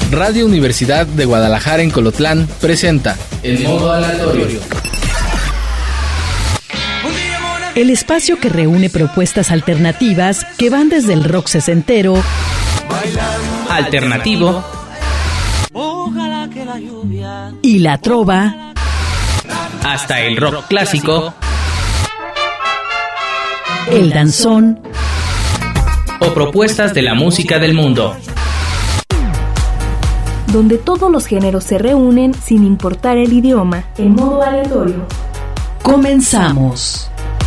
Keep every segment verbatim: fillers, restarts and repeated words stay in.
Radio Universidad de Guadalajara en Colotlán presenta El Modo Aleatorio. El espacio que reúne propuestas alternativas que van desde el rock sesentero, alternativo y la trova, hasta el rock clásico, el danzón o propuestas de la música del mundo, donde todos los géneros se reúnen sin importar el idioma, en modo aleatorio. Comenzamos.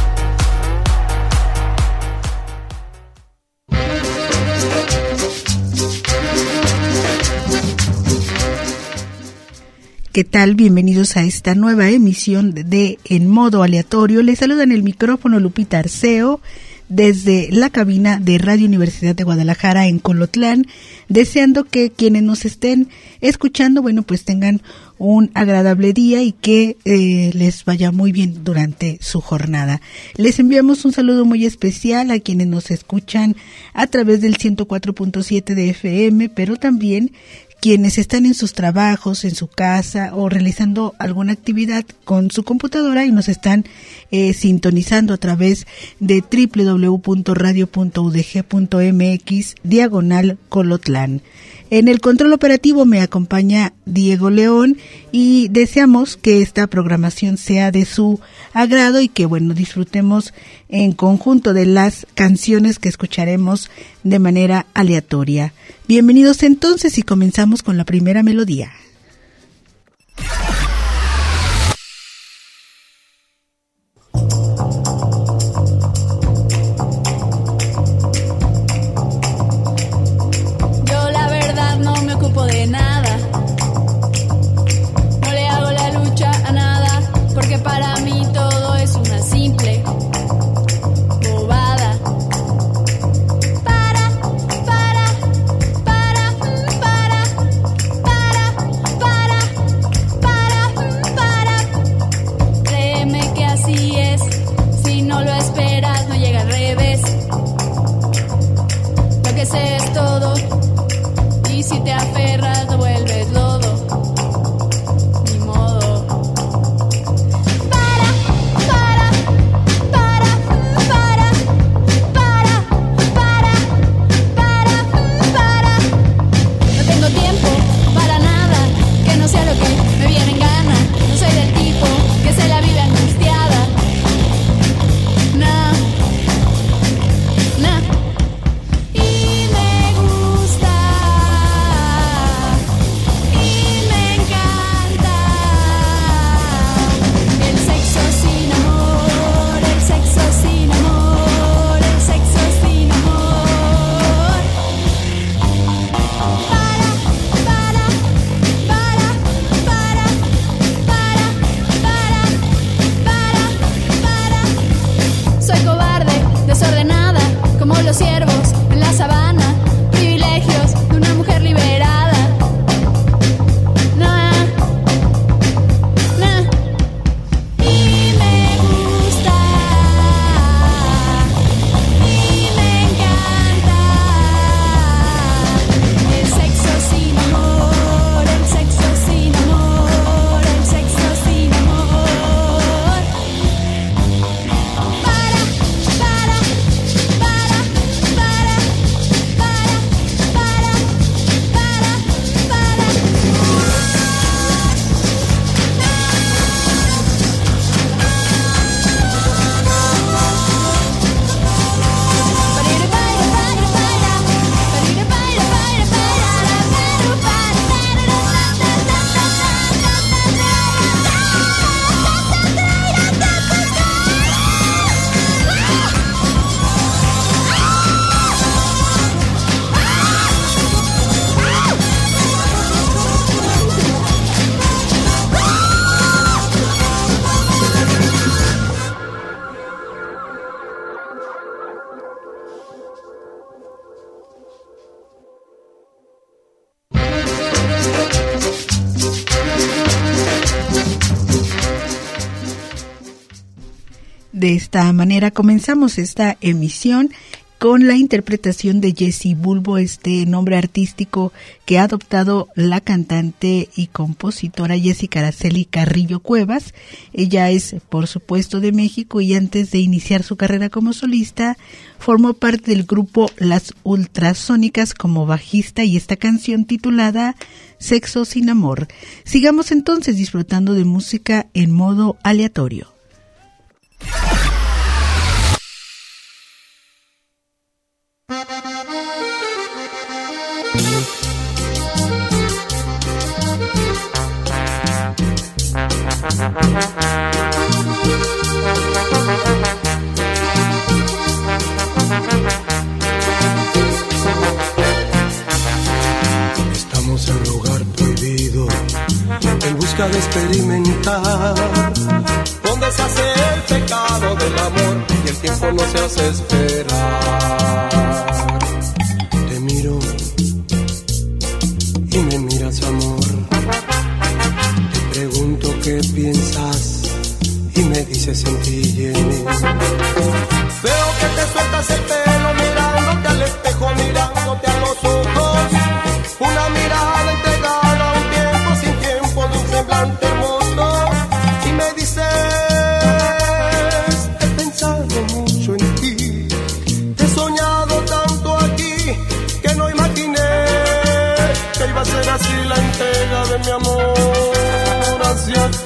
¿Qué tal? Bienvenidos a esta nueva emisión de En Modo Aleatorio. Les saluda en el micrófono Lupita Arceo desde la cabina de Radio Universidad de Guadalajara en Colotlán, deseando que quienes nos estén escuchando, bueno, pues tengan un agradable día y que eh, les vaya muy bien durante su jornada. Les enviamos un saludo muy especial a quienes nos escuchan a través del ciento cuatro punto siete de F M, pero también quienes están en sus trabajos, en su casa o realizando alguna actividad con su computadora y nos están eh, sintonizando a través de doble u doble u doble u punto radio punto u d g punto m x diagonal Colotlán. En el control operativo me acompaña Diego León y deseamos que esta programación sea de su agrado y que, bueno, disfrutemos en conjunto de las canciones que escucharemos de manera aleatoria. Bienvenidos entonces y comenzamos con la primera melodía. De esta manera comenzamos esta emisión con la interpretación de Jessie Bulbo, este nombre artístico que ha adoptado la cantante y compositora Jessica Araceli Carrillo Cuevas. Ella es, por supuesto, de México y antes de iniciar su carrera como solista, formó parte del grupo Las Ultrasónicas como bajista y esta canción titulada Sexo sin Amor. Sigamos entonces disfrutando de música en modo aleatorio. Estamos en lugar prohibido, en busca de experimentar, donde se hace el pecado del amor y el tiempo no se hace esperar. Te miro y me miras, amor. Te pregunto qué piensas y me dices en ti y en mí. Veo que te sueltas el pelo mirándote al espejo, mirándote a los ojos. Una mirada entregada a un tiempo sin tiempo, de un semblante hermoso. Y me dices, he pensado mucho en ti, te he soñado tanto aquí, que no imaginé que iba a ser así la entrega de mi amor hacia ti.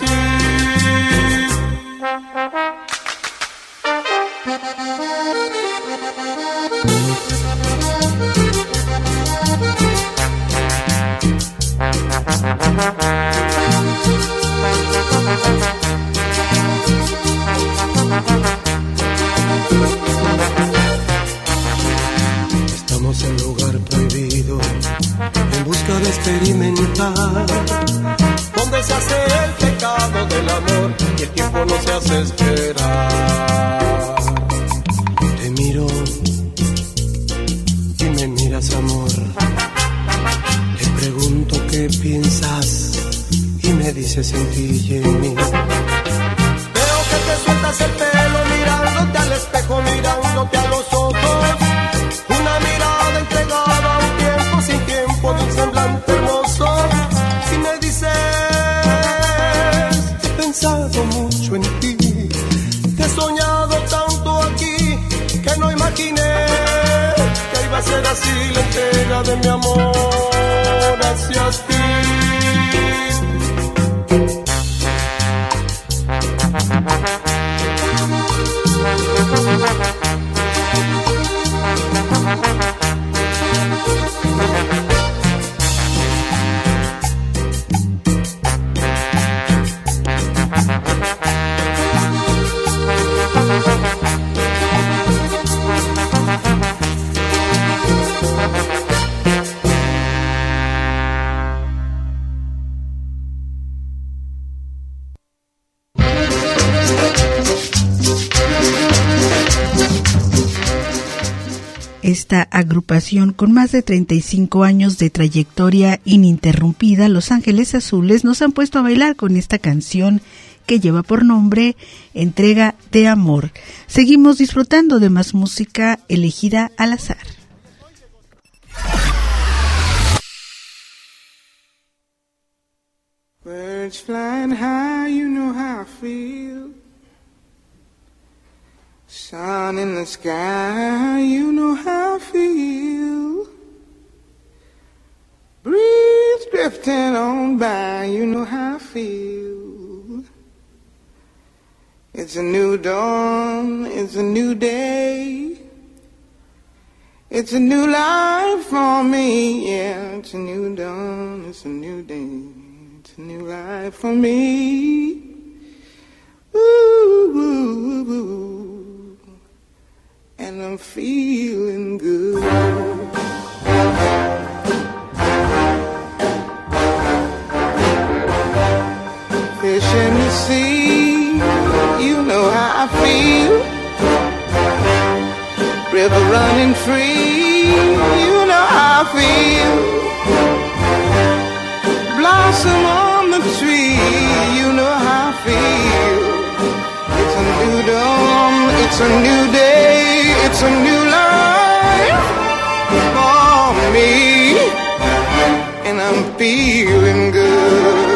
Estamos en lugar prohibido, en busca de experimentar, donde se hace el pecado del amor y el tiempo no se hace esperar. Te miro y me miras, amor. Te pregunto qué piensas y me dices en ti y en mí. Veo que te sueltas el pelo mirándote al espejo, mirándote a los ojos. Una mirada entregada a un tiempo sin tiempo, de un semblante hermoso. Y me dices, he pensado mucho en ti, te he soñado tanto aquí, que no imaginé que iba a ser así la entrega de mi amor hacia ti. Esta agrupación con más de treinta y cinco años de trayectoria ininterrumpida, Los Ángeles Azules, nos han puesto a bailar con esta canción que lleva por nombre Entrega de Amor. Seguimos disfrutando de más música elegida al azar. Birds flying high, you know how I feel. Sun in the sky, you know how I feel. Breeze drifting on by, you know how I feel. It's a new dawn, it's a new day. It's a new life for me, yeah. It's a new dawn, it's a new day. It's a new life for me. Ooh, ooh, ooh. And I'm feeling good. Fish in the sea, you know how I feel. River running free, you know how I feel. Blossom on the tree, you know how I feel. It's a new dawn, it's a new day, it's a new life feeling good.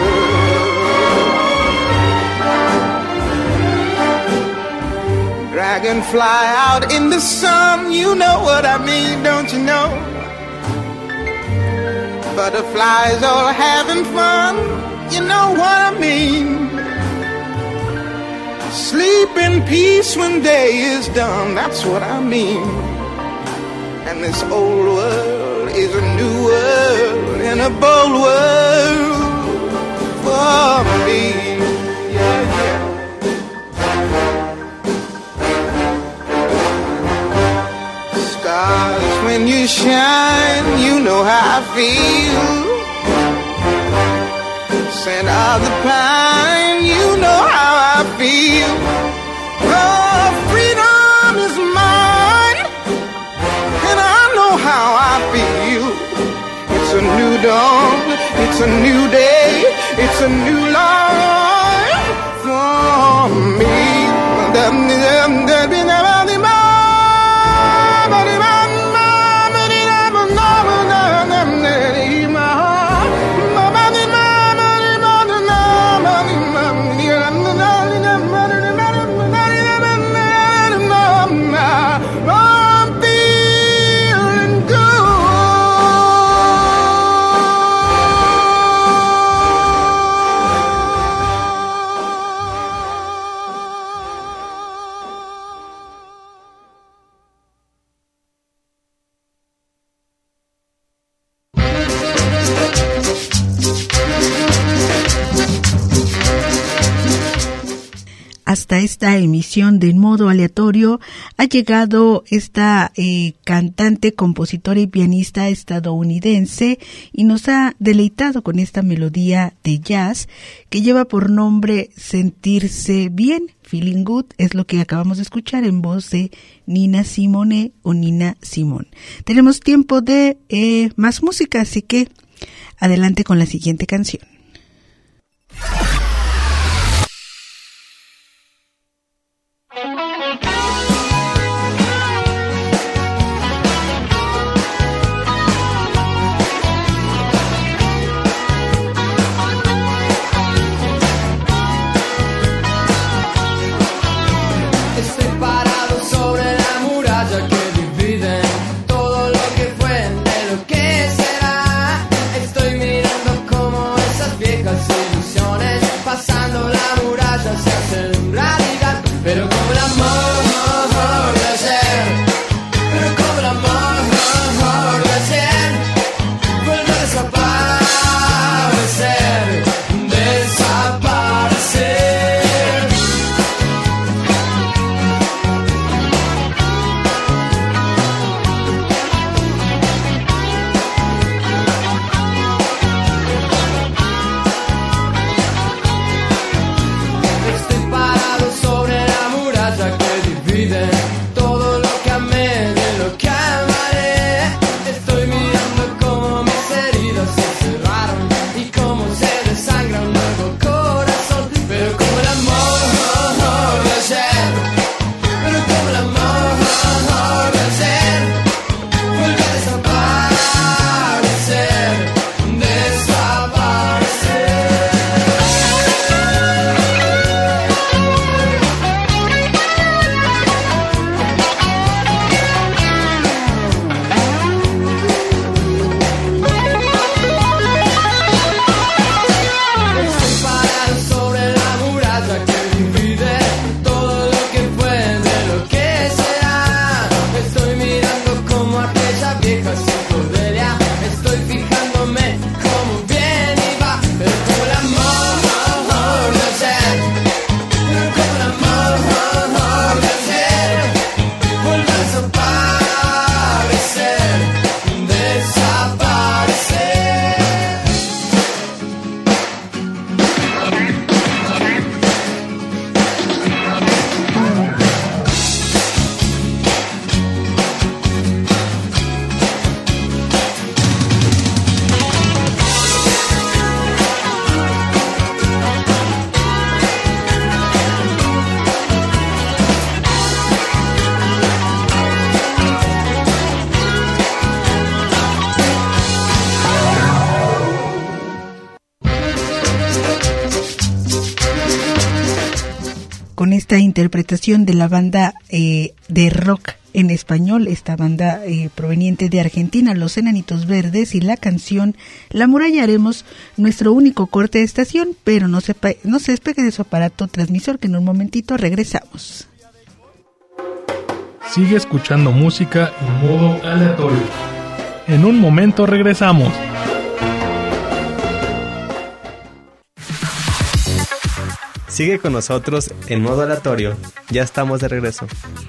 Dragonfly out in the sun, you know what I mean, don't you know? Butterflies all having fun, you know what I mean. Sleep in peace when day is done, that's what I mean. And this old world is a new world and a bold world for me. Yeah, yeah. Stars, when you shine, you know how I feel. Scent of the pine, you know how I feel. Oh, freedom is mine, and I know how I feel. It's a new dawn, it's a new day, it's a new life for me. Hasta esta emisión de En Modo Aleatorio ha llegado esta eh, cantante, compositora y pianista estadounidense y nos ha deleitado con esta melodía de jazz que lleva por nombre Sentirse Bien. Feeling Good es lo que acabamos de escuchar en voz de Nina Simone o Nina Simone. Tenemos tiempo de eh, más música, así que adelante con la siguiente canción. Todo lo que fue, de lo que será. Estoy mirando cómo esas esta interpretación de la banda eh, de rock en español, esta banda eh, proveniente de Argentina, Los Enanitos Verdes, y la canción La Muralla. Haremos nuestro único corte de estación, pero no se, no se despegue de su aparato transmisor, que en un momentito regresamos. Sigue escuchando música en modo aleatorio. En un momento regresamos. Sigue con nosotros en modo aleatorio. Ya estamos de regreso.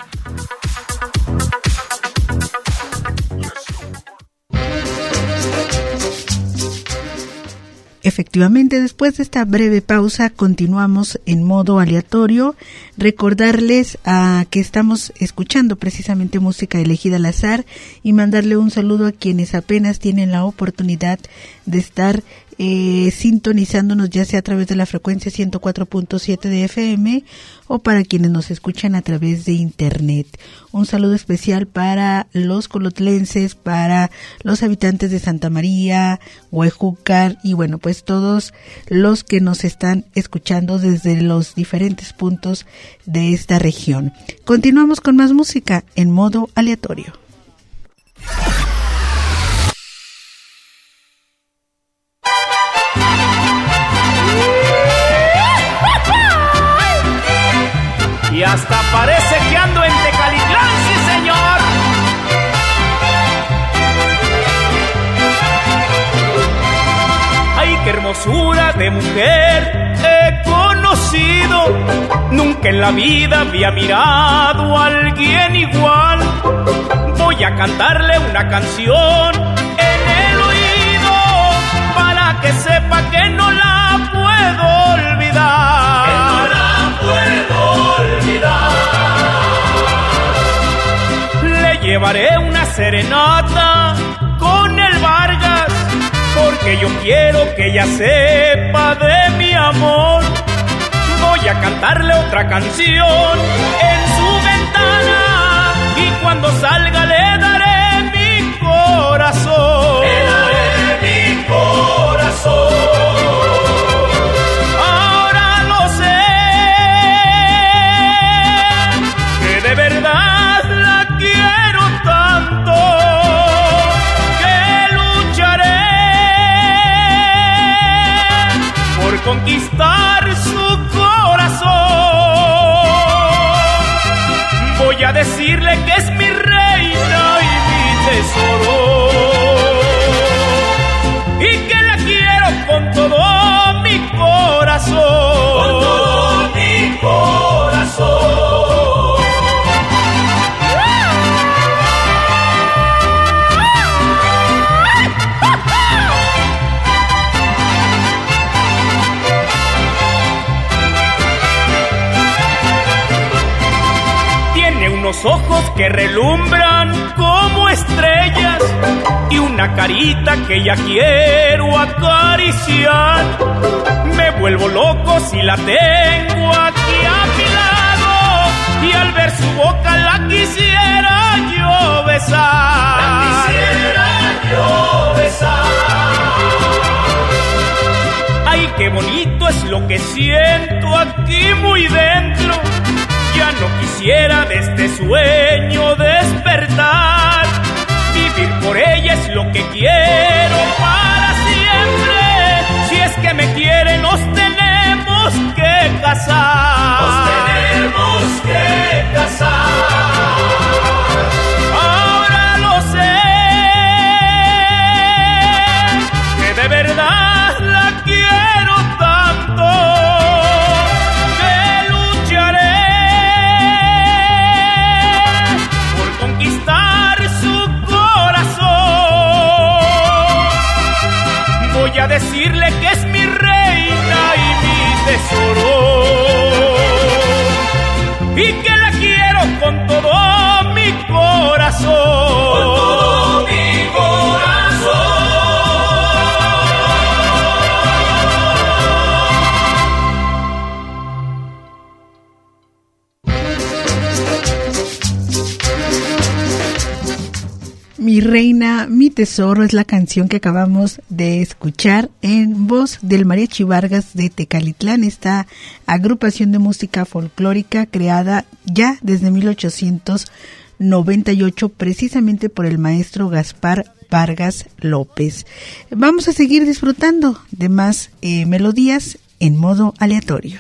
Efectivamente, después de esta breve pausa, continuamos en modo aleatorio. Recordarles a que estamos escuchando precisamente música elegida al azar y mandarle un saludo a quienes apenas tienen la oportunidad de estar eh, sintonizándonos, ya sea a través de la frecuencia ciento cuatro punto siete de F M o para quienes nos escuchan a través de internet. Un saludo especial para los colotlenses, para los habitantes de Santa María, Huejúcar y bueno, pues todos los que nos están escuchando desde los diferentes puntos de esta región. Continuamos con más música en modo aleatorio. Y hasta parece que ando en Tecalitlán, sí señor. Ay, qué hermosura de mujer he conocido. Nunca en la vida había mirado a alguien igual. Voy a cantarle una canción en el oído para que sepa que no la puedo olvidar. Que no la puedo olvidar. Le llevaré una serenata con el Vargas, porque yo quiero que ella sepa de mi amor. Voy a cantarle otra canción en su ventana y cuando salga le daré mi corazón. Le daré mi corazón. Ahora lo sé, que de verdad la quiero tanto, que lucharé por conquistar su corazón. Voy a decirle que es mi reina y mi tesoro, y que la quiero con todo mi corazón. Con todo mi corazón. Unos ojos que relumbran como estrellas y una carita que ya quiero acariciar. Me vuelvo loco si la tengo aquí a mi lado y al ver su boca la quisiera yo besar. La quisiera yo besar. Ay, qué bonito es lo que siento aquí muy dentro. Ya no quisiera de este sueño despertar. Vivir por ella es lo que quiero para siempre. Si es que me quiere, nos tenemos que casar. Nos tenemos que casar. Ahora lo sé, que de verdad la quiero tanto, que lucharé su corazón. Voy a decirle que es mi reina y mi tesoro, y que la quiero con todo mi corazón. Con todo mi corazón. Mi Reina, mi tesoro es la canción que acabamos de escuchar en voz del Mariachi Vargas de Tecalitlán, esta agrupación de música folclórica creada ya desde mil ochocientos noventa y ocho precisamente por el maestro Gaspar Vargas López. Vamos a seguir disfrutando de más eh, melodías en modo aleatorio.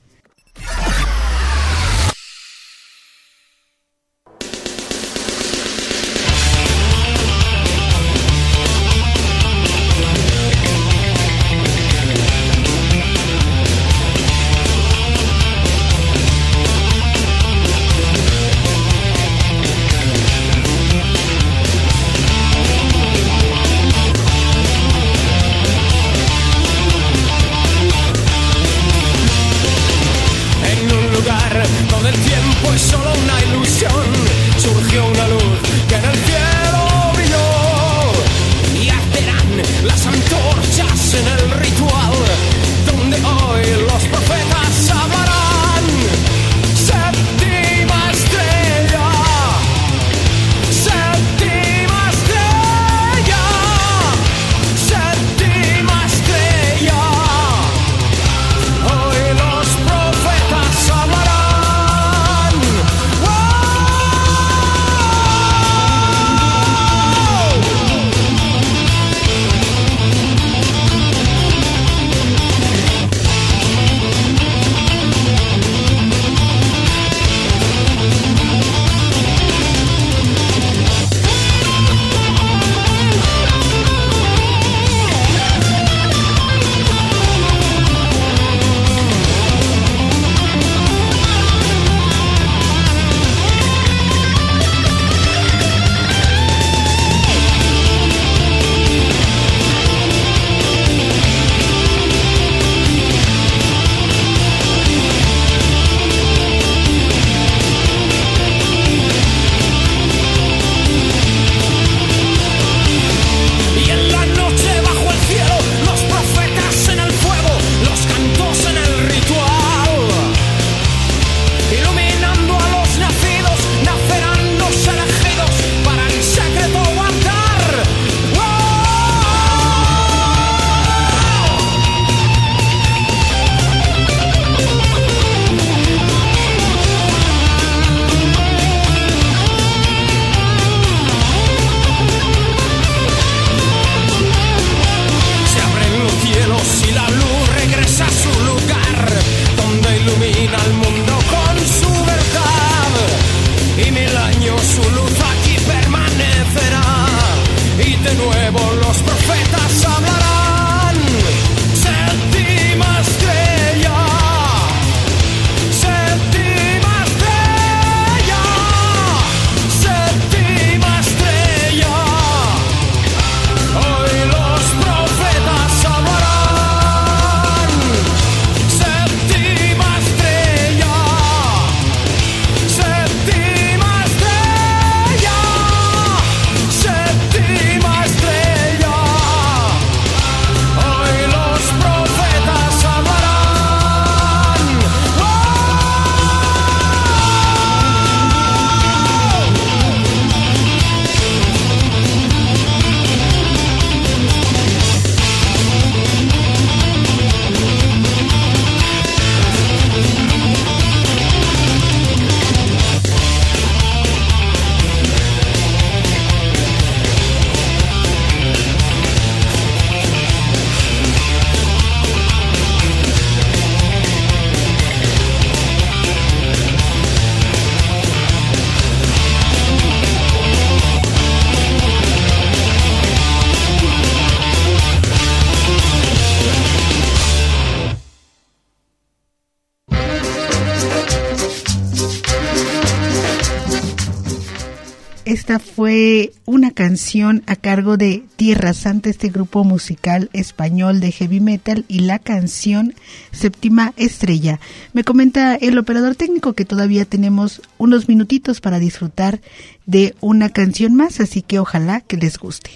Esta fue una canción a cargo de Tierra Santa, este grupo musical español de heavy metal, y la canción Séptima Estrella. Me comenta el operador técnico que todavía tenemos unos minutitos para disfrutar de una canción más, así que ojalá que les guste.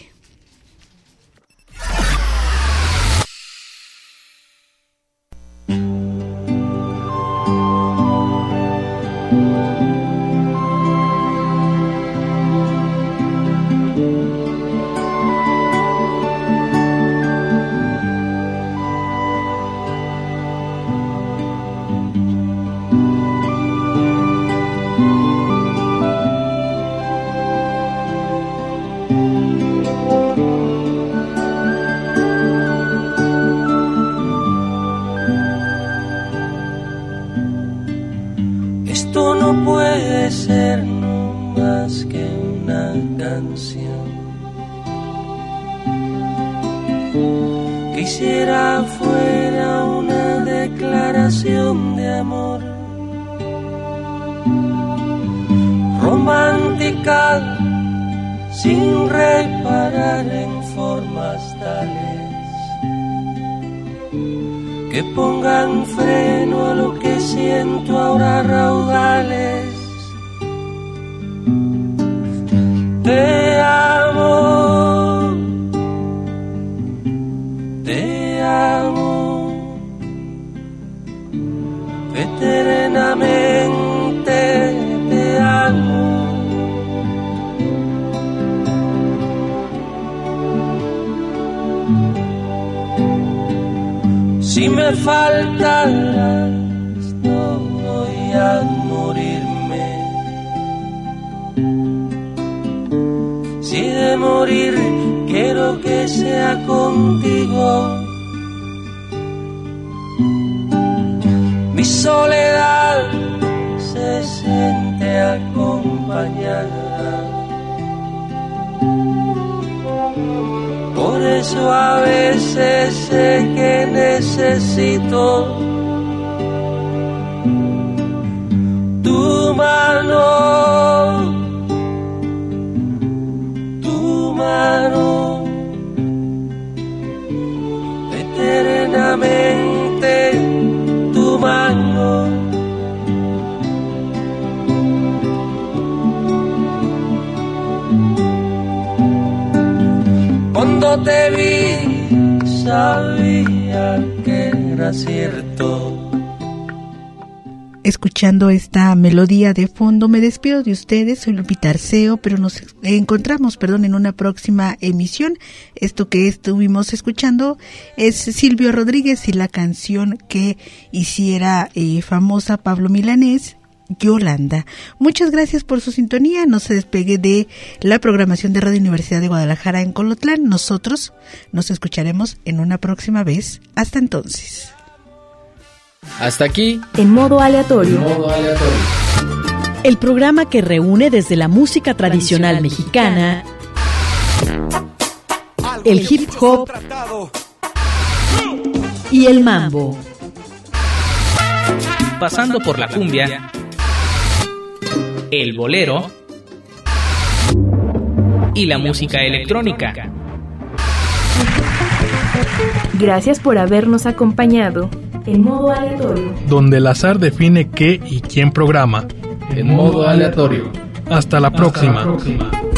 quisiera fuera una declaración de amor romántica, sin reparar en formas tales que pongan freno a lo que siento ahora raudales. Te amo, te amo, eternamente te amo. Si me faltaras, no voy a morirme. Si de morir quiero que sea contigo. Mi soledad se siente acompañada. Por eso a veces sé que necesito tu mano, tu mano, eternamente tu mano. Cuando te vi, sabía que era cierto. Escuchando esta melodía de fondo, me despido de ustedes. Soy Lupita Arceo, pero nos encontramos, perdón, en una próxima emisión. Esto que estuvimos escuchando es Silvio Rodríguez y la canción que hiciera eh, famosa Pablo Milanés, Yolanda. Muchas gracias por su sintonía. No se despegue de la programación de Radio Universidad de Guadalajara en Colotlán. Nosotros nos escucharemos en una próxima vez. Hasta entonces. Hasta aquí, En Modo Aleatorio. En Modo Aleatorio. El programa que reúne desde la música tradicional mexicana, el hip hop y el mambo, pasando por la cumbia, el bolero y la música electrónica. Gracias por habernos acompañado. En Modo Aleatorio. Donde el azar define qué y quién programa. En Modo Aleatorio. Hasta la próxima. Hasta la próxima.